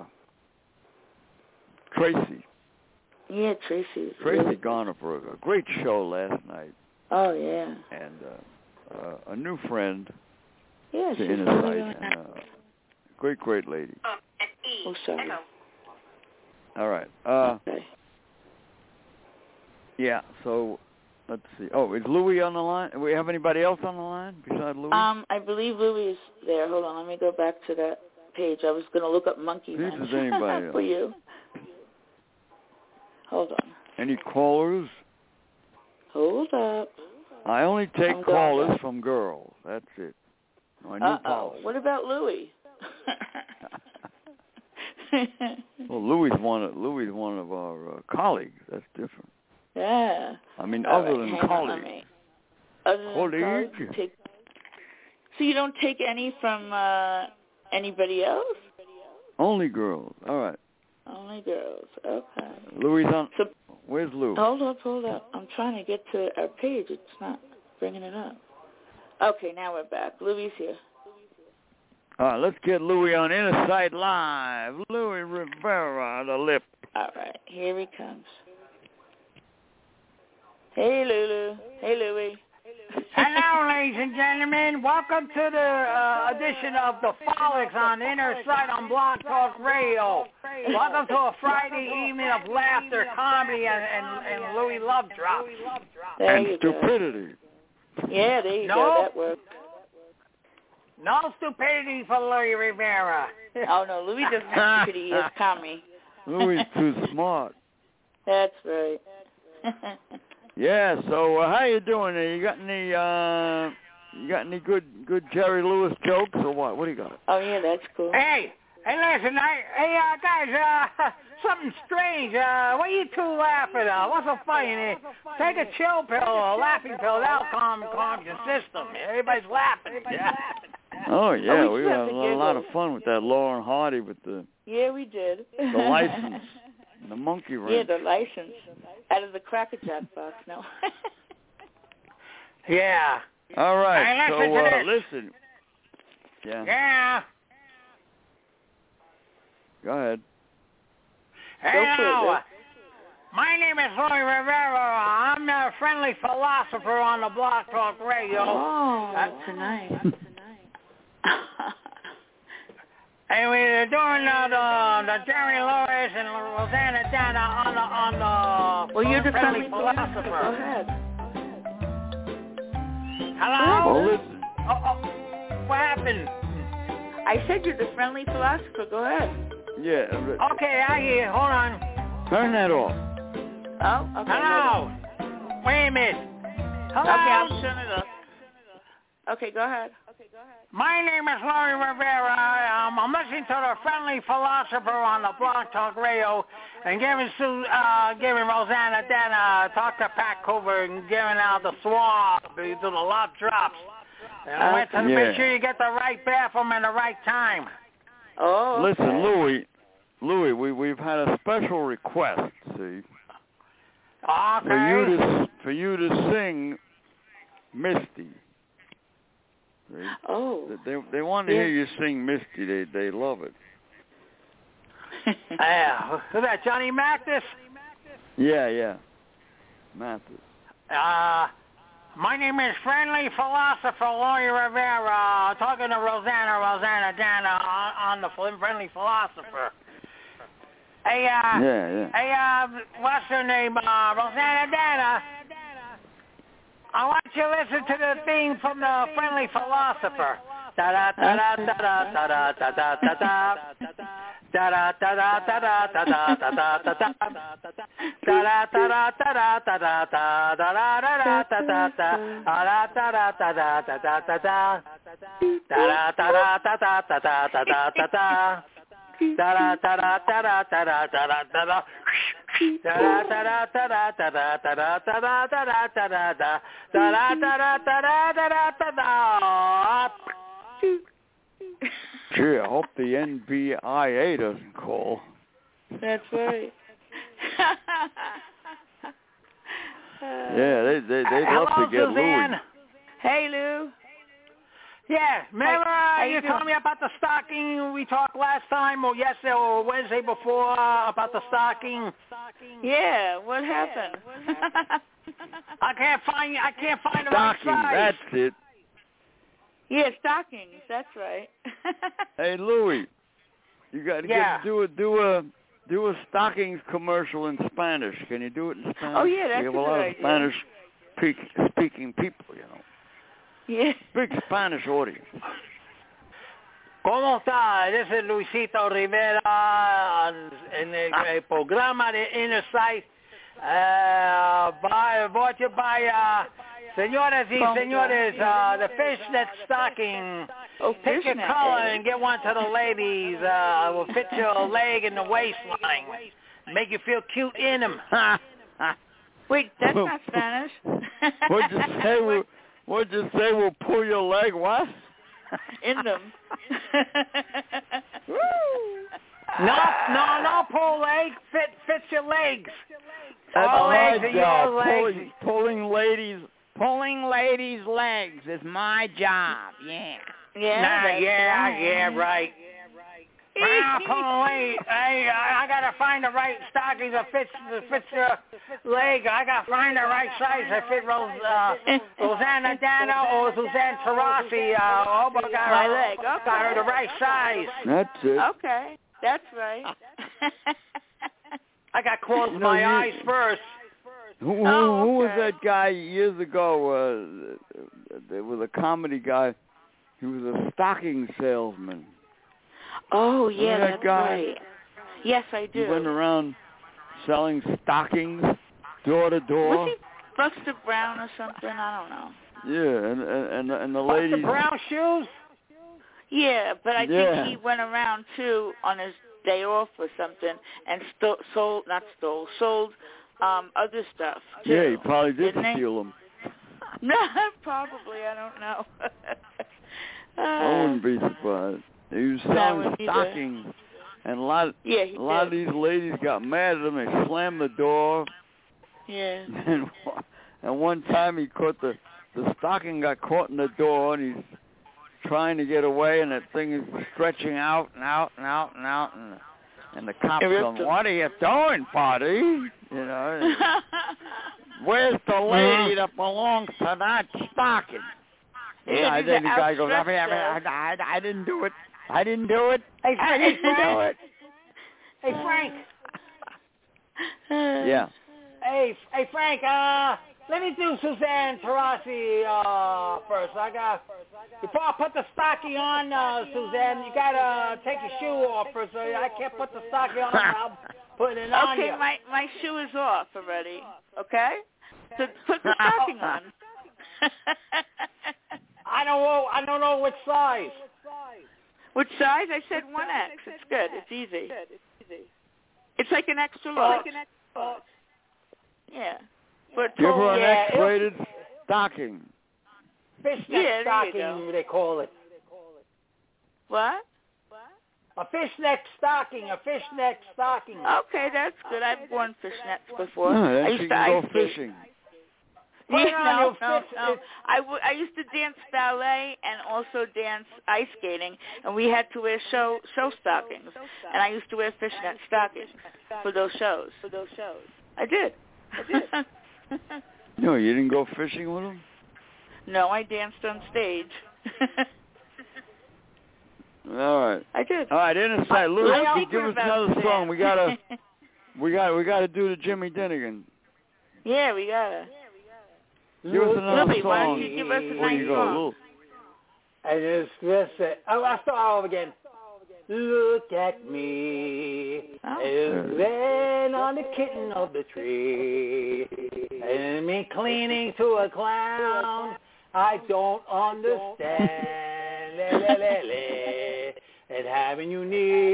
Tracy. Yeah, Tracy. Tracy really Garner for a great show last night. Oh, yeah. And uh, uh, a new friend Yeah, to she's Inner really Sight. And, uh, great, great lady. Oh, sorry. All right. Uh, Okay. yeah, so let's see. Oh, is Louis on the line? Do we have anybody else on the line besides Louis? Um, I believe Louis is there. Hold on, let me go back to that page. I was going to look up monkey See if wrench there's anybody for else. you. Hold on. Any callers? Hold up. I only take I'm going callers back. from girls. That's it. My new Uh-oh. policy. What about Louis? Well, Louis one of Louis one of our uh, colleagues. That's different. Yeah. I mean, All other right, than hang on, colleagues. let me- Other than Colleague. colleagues, you take. So you don't take any from uh, anybody else? Only girls. All right. Only girls. Okay. Louis on. So Where's Lou? hold up, hold up. I'm trying to get to our page. It's not bringing it up. Okay, now we're back. Louis here. All right, let's get Louis on Inner Sight Live. Louis Rivera, the lip. All right, here he comes. Hey, Lulu. Hey, Louis. Hello, ladies and gentlemen. Welcome to the uh, edition of The Frolics on Inner Sight on Blog Talk Radio. Welcome to a Friday evening of laughter, comedy, and, and, and Louis Love Drops. There and you go. stupidity. Yeah, there you No. go. That works. No stupidity for Louis Rivera. Oh, no, Louis doesn't have stupidity. He has comedy. Louis is too smart. That's right. Yeah. So uh, how you doing? There? You got any? Uh, you got any good good Jerry Lewis jokes or what? What do you got? Oh, yeah, that's cool. Hey, hey, listen, I, hey, uh, guys, uh, something strange. Uh, what are you two laughing at? What's so funny? Take a chill pill or a laughing pill. That'll calm, calm your system. Everybody's laughing. Yeah. Oh yeah, Oh, we we just had have a to lot giggle. of fun with that Lauren Hardy with the Yeah, we did. the license, and the monkey Yeah, wrench. the license. Out of the Cracker Jack box, no. Yeah. All right. Hey, So listen to uh, this. listen. Yeah. Yeah. Go ahead. Hey, for it, now, Vic. my name is Louis Rivera. I'm a friendly philosopher on the Blog Talk Radio. Oh, Uh, tonight. And we're doing uh, the, the Jerry Lewis and Rosanna Dana on the on the Well, you're the friendly friendly philosopher. Go philosopher. ahead. Hello? Well, listen. Oh, oh, what happened? I said you're the friendly philosopher. Go ahead. Yeah. uh, Okay, I hear. Hold on. Turn that off. Oh, okay. Hello. Wait a minute. Hello. Okay, I'm turning it up. Okay, go ahead. My name is Louis Rivera. Um, I'm listening to the friendly philosopher on the Blog Talk Radio, and giving Sue, uh, giving Rosanna Dana, talk to Pat Cooper, and giving out the swab to the love drops. And I went to Yeah. make sure you get the right bathroom and the right time. Oh, okay. Listen, Louis. Louis, we we've had a special request. See, Okay. for you to for you to sing Misty. See? Oh. They they want to Yeah. hear you sing Misty. They they love it. Yeah. Who's that, Johnny Mathis? Yeah, yeah. Mathis. Uh, My name is Friendly Philosopher Laurie Rivera, talking to Rosanna, Rosanna Dana on, on the Friendly Philosopher. Hey, uh, yeah, yeah. hey, uh, what's her name? Uh, Rosanna Dana. I want you to listen to the theme from the Friendly Philosopher. Da da da da da da da da da da da. Da da da da da da da da da da da da. Da da da da da da da da da da da da da da da. Da da da da da da da da da. Da da da da da da da da da da da. Da da da da da da da da da da da. Da da da da da da da da da da da da da da da da. Da da da da da da da da da. Gee, I hope the N B I A doesn't call. That's right. Yeah, they they they'd love Hello, to get Suzanne. Louis. Hey, Lou. Yeah, remember uh, How you you told doing? me about the stocking we talked last time, or yesterday, or Wednesday before, uh, about the stocking? Yeah, what happened? I can't find I can't find the Stocking, right size. that's it. Yeah, stockings. That's right. Hey, Louis, you got to Yeah. get do a do a do a stockings commercial in Spanish. Can you do it in Spanish? Oh, yeah, that's we have a a lot good of idea. Spanish speak, speaking people, you know. Yeah. Big Spanish audience. ¿Cómo está? This is Luisito Rivera en el, el programa de Inner Sight. Uh, by, brought to you by uh, señoras y señores, uh, the fishnet stocking. Oh, Pick your fishnet, color eh? and get one to the ladies. Uh, will fit your leg and the waistline. Make you feel cute in them. Wait, that's not Spanish. What'd you say? We'll, what'd you say? We'll pull your leg? What? In them. No, no, no, pull leg. Fit, fits your legs. That's All my legs are job. your legs. Pulling, pulling ladies. Pulling ladies' legs is my job, yeah. Yeah. Nah, that's yeah, right. yeah, right. Well, pull leg. Hey, I, I gotta find the right stockings that fits that fits your leg. I gotta find the right size that fit Rose, uh, Rosanna Dana or Suzanne Tarasi. Uh, I hope I got My her, leg, okay. got her the right size. That's it. Okay, that's right. I got to close No, my you- eyes first. Who, who, Oh, who was okay. that guy years ago? Uh, there was a comedy guy. He was a stocking salesman. Oh, yeah, Remember that that's guy? right. Yes, I He do. went around selling stockings door to door. Was he Buster Brown or something? I don't know. Yeah, and and and, and the What's ladies. the brown shoes? Yeah, but I Yeah. think he went around too on his day off or something and sto- sold, not stole, sold um other stuff too. Yeah, he probably did Didn't he? steal them. No, probably. I don't know. I wouldn't be surprised. He was I selling wouldn't either. stockings, and a lot, Yeah, he a lot of did. these ladies got mad at him. They slammed the door, Yeah. and and one time he caught the the stocking got caught in the door, and he's trying to get away, and that thing is stretching out and out and out and out, and and the cops It ripped going, him. "What are you doing, buddy? You know, and, where's the lady that belongs to that stocking?" Yeah, Yeah, these then the are guy goes, I, mean, I, outstretched, mean, I, I, I didn't do it. I didn't do it. Hey, I hey, didn't do Frank. it. Hey, Frank. uh, Yeah. Hey, hey, Frank. Uh, let me do Suzanne Tarasi uh, first. I got. Before I put the stocking on, uh, Suzanne, you gotta take your shoe off first. So I can't put the stocking on without putting it on Okay, you. my my shoe is off already. Okay, so put the stocking on. I don't know. I don't know which size. Which size? I said one X. It's good. It's easy. It's like an extra large. Yeah. But Give her totally- an Yeah, X-rated stocking. Fishnet Yeah, there you stocking, go. they call it. What? A fishnet stocking. A fishnet stocking. Okay, that's good. I've worn fishnets before. Oh, I then used she to can go ice skate. fishing. Put it Yeah, on no, your no, fish- no. I, w- I used to dance ballet and also dance ice skating, and we had to wear show show stockings. And I used to wear fishnet stockings for those shows. For those shows, I did. I did. No, you didn't go fishing with him? No, I danced on stage. All right. I did. All right, Insight. Lou, Let's give us another song. We gotta, we got, we gotta do the Jimmy Dinnigan. Yeah, we gotta. Give us another Lily, song. why don't you give us a Where nice you go, song? Lou? I just, just say, oh, I'll start all over again. Look at me, Oh. as ran on the kitten of the tree, and me cleaning to a clown. I don't understand, le, le, le, le, and having you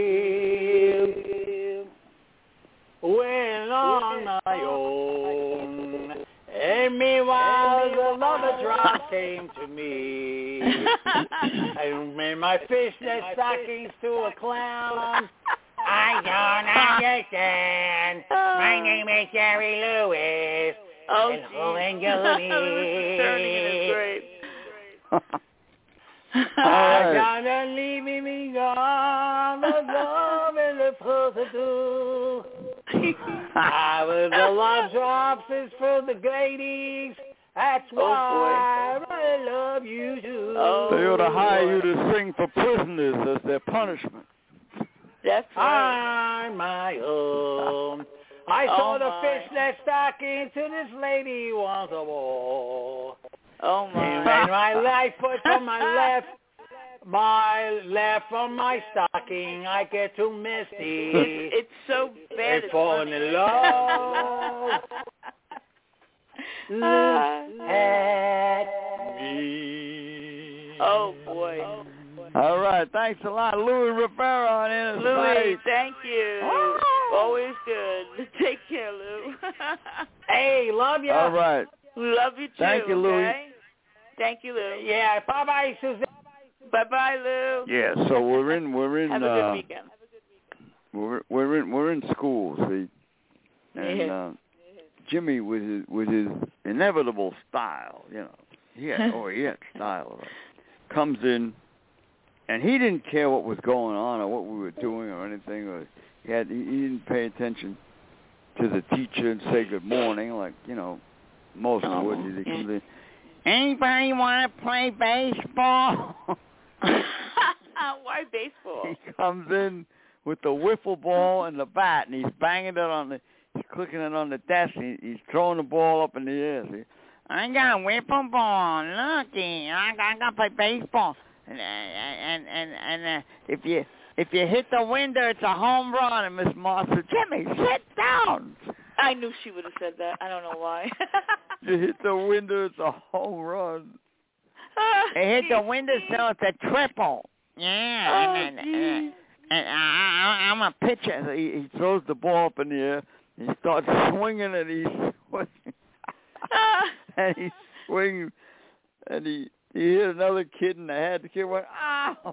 near when on my own. And meanwhile, the lover drop came to me. I made my fishnet stockings to a clown. I don't understand. My name is Jerry Lewis. Oh, and who and Jody. I gotta leave me gone, the love and the prostitute. I was the love drops is for the ladies. That's why oh, I love you too. Oh, They ought to hire you to sing for prisoners as their punishment. That's right. I'm my own. I Oh, saw the my. fishnet stocking to this lady once a more. Oh, And my. when my right foot from my left, my left from my stocking, I get too misty. It's, it's so bad. And It's falling funny. in love. Look at me. Oh, boy. All right, thanks a lot, Louis Rivera on Inner Louis, Sight. thank you. Oh. Always good. Take care, Lou. Hey, love you. All right. We love you, too. Thank you, Louis. Okay? Thank you, Lou. Yeah, bye-bye, Suzanne. Bye-bye, Lou. Yeah, so we're in, we're in, Have a good uh, weekend. we're we're in, we're in school, see, and Yeah. uh, Jimmy with his with his inevitable style, you know, he had, oh, he had style, right? Comes in, and he didn't care what was going on or what we were doing or anything, or he had he, he didn't pay attention to the teacher and say good morning, like, you know, most Oh, would. He yeah. comes in, Anybody want to play baseball? Why baseball? he comes in with the wiffle ball and the bat, and he's banging it on the, he's clicking it on the desk, and he, he's throwing the ball up in the air. See? I got a wiffle ball. Looky, I got, I got to play baseball. And and and and uh, if you if you hit the window, it's a home run. And Miss Moss said, "Jimmy, sit down." I knew she would have said that. I don't know why. You hit the window, it's a home run. It hit the window, so it's a triple. Yeah, Oh, and, and, geez. and, and I, I, I'm a pitcher. So he, he throws the ball up in the air. He starts swinging, and he's swinging. and he's swinging, and he he hit another kid in the head. The kid went, "Ow!"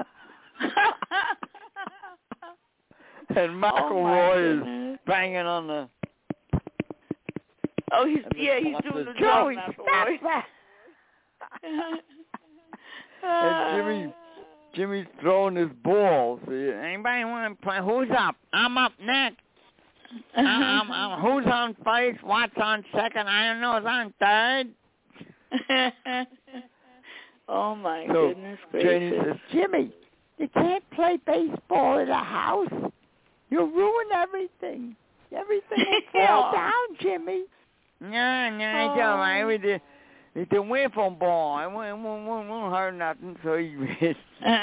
and McElroy oh is banging on the. Oh, he's and yeah, he's Moss doing says, the job, "Joey, McElroy." stop that!" And Jimmy, Jimmy's throwing his ball. See, Anybody want to play? Who's up? I'm up next. I, I'm, I'm, who's on first? What's on second? I don't know. Who's on third? Oh my so goodness Janie gracious! says, "Jimmy, you can't play baseball in the house. You'll ruin everything. Everything will fall down, Jimmy." No, no, it's all right. With the, it's a wiffle ball. It won't, won't, won't, won't hurt nothing. So he hits,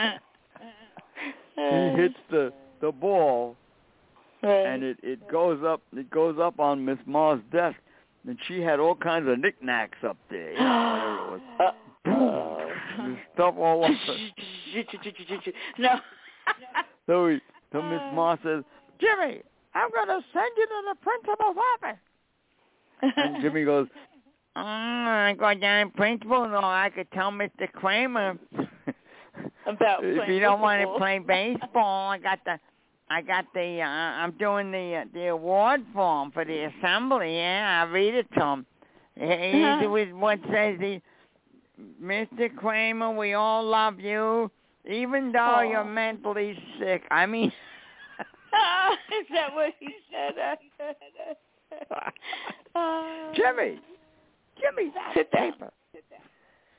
he hits the the ball, and it, it goes up. It goes up on Miss Ma's desk, and she had all kinds of knickknacks up there. You know, whatever it was. Oh. There's stuff all over. No. So he, so Miss Ma says, "Jimmy, I'm gonna send you to the principal's office." And Jimmy goes, Oh, I go down to principal. No, I could tell Mister Kramer. About If playing you don't want to football. play baseball, I got the, I got the, uh, I'm doing the uh, the award form for the assembly. Yeah, I read it to him. It was what says the, Mister Kramer, we all love you, even though Aw. you're mentally sick. I mean. Is that what he said? "Jimmy, Jimmy, that Sit down. paper.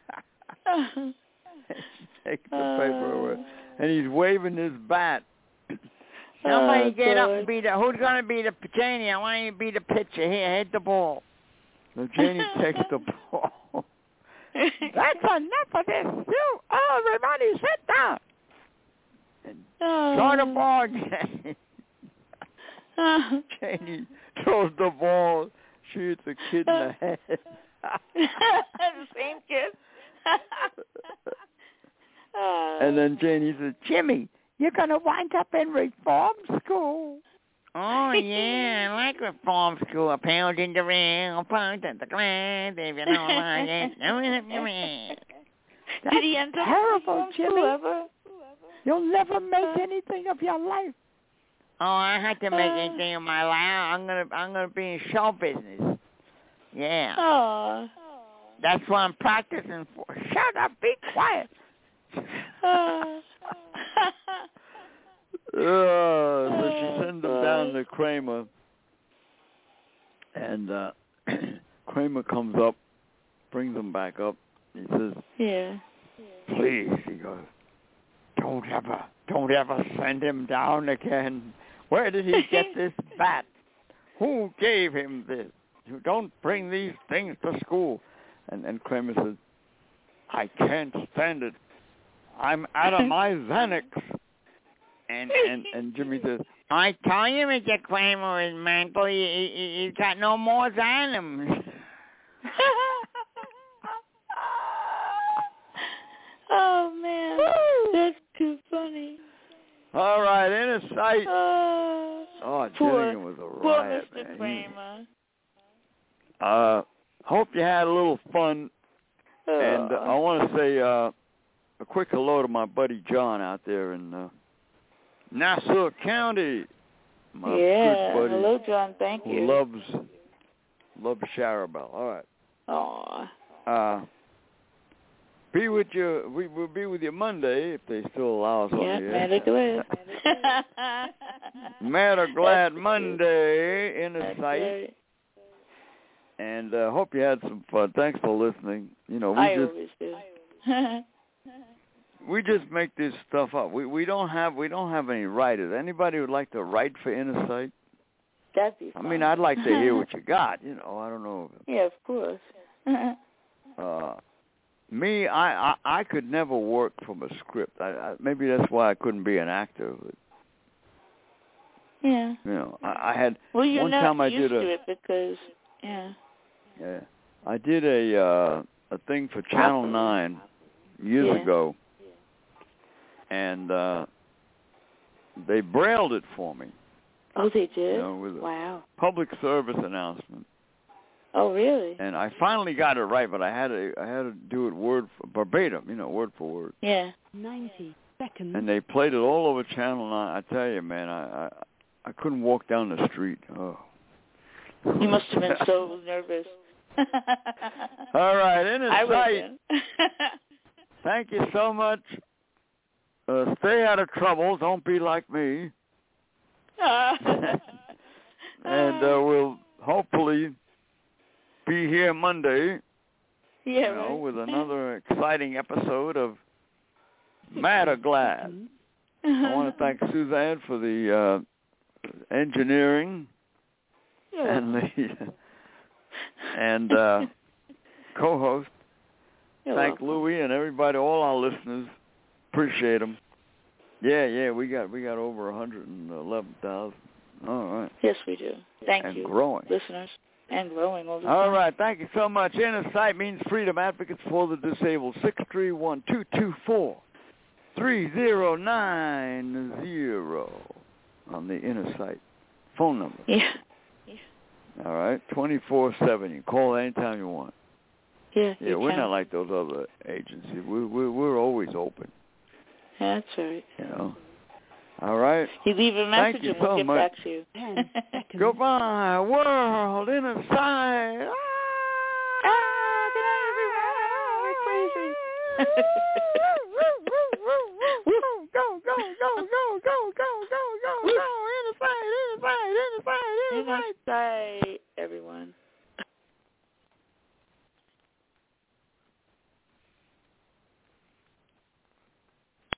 Take the paper away. And he's waving his bat. Somebody Oh, get up God. and be the, who's going to be the, Janie, I want you to be the pitcher. Here, hit the ball. So Janie takes the ball. That's enough of this. You, everybody sit down. And Oh. throw the ball, Janie. Oh. Janie throws the ball. She hits a kid in the head. The same kid. Oh. And then Janie says, Jimmy, you're going to wind up in reform school. Oh, yeah, I like reform school. A pound in the rail, a pound in the ground, if you know like it. Did he end up terrible, in Jimmy. school ever? You'll never make anything of your life. Oh, I had to make anything of my life. I'm gonna, I'm gonna be in show business. Yeah, Oh. that's what I'm practicing for. Shut up, be quiet. Oh. Uh, so she sends him down to Kramer, and uh, Kramer comes up, brings him back up. He says, Yeah. please, he goes, don't ever, don't ever send him down again. Where did he get this bat? Who gave him this? You don't bring these things to school. And, and Kramer says, I can't stand it. I'm out of my Xanax. And, and and Jimmy says, I tell you, Mister Kramer is mental. He, he, he's got no more Xanax. Oh, man. That's too funny. all right, inner sight. Oh, Oh, poor, Jillian was a poor riot, Mister man. Kramer. Uh, hope you had a little fun. Oh. And uh, I want to say uh, a quick hello to my buddy John out there in uh, Nassau County. My yeah. good buddy Hello, John. Thank who you. loves loves Charabelle. All right. Aw. Uh, be with you. We will be with you Monday if they still allow us on Yeah, the mad air. or glad. Mad or glad That's Monday in the That's site. right. And uh, hope you had some fun. Thanks for listening. You know, we I just always do. we just make this stuff up. We we don't have we don't have any writers. Anybody would like to write for Inner Sight? That'd be I fun. mean, I'd like to hear what you got. You know, I don't know. Yeah, of course. Uh, me, I, I I could never work from a script. I, I maybe that's why I couldn't be an actor. But, yeah. you know, I, I had Well, you're one not time I used did a to it because, yeah. yeah, I did a uh, a thing for Channel Nine years Yeah. ago, and uh, they brailled it for me. Oh, they You did? know, with a Wow. public service announcement. Oh, really? And I finally got it right, but I had to I had to do it word for, verbatim, you know, word for word. Yeah. ninety seconds. And they played it all over Channel Nine. I tell you, man, I I, I couldn't walk down the street. Oh. You must have been so nervous. All right, in I a would sight. have Thank you so much. Uh, stay out of trouble. Don't be like me. been. And uh, we'll hopefully be here Monday, yeah, you know, right. with another exciting episode of Mad or Glad. I want to thank Suzanne for the uh, engineering Yeah. and the and uh, co-host. You're Thank welcome. Louie and everybody, all our listeners. Appreciate them. Yeah, yeah, we got we got over one hundred eleven thousand. All right. Yes, we do. Thank And you, growing. listeners, and growing all the All time. right, thank you so much. Inner Sight means Freedom Advocates for the Disabled. six three one, two two four, three zero nine zero on the Inner Sight phone number. Yeah. All right, twenty-four seven. You can call anytime you want. Yeah. Yeah, you we're can. not like those other agencies. We we we're always open. That's right. You know. All right. You leave a Thank message you and we'll so get much. back to you. Ten seconds. Goodbye, world, Inner Sight. Ah, good night, everyone. We're crazy. Go, go, go, go, go, go, go, go, go, go. Inner Sight, Inner Sight, Inner Sight, Inner Sight. Inner Sight.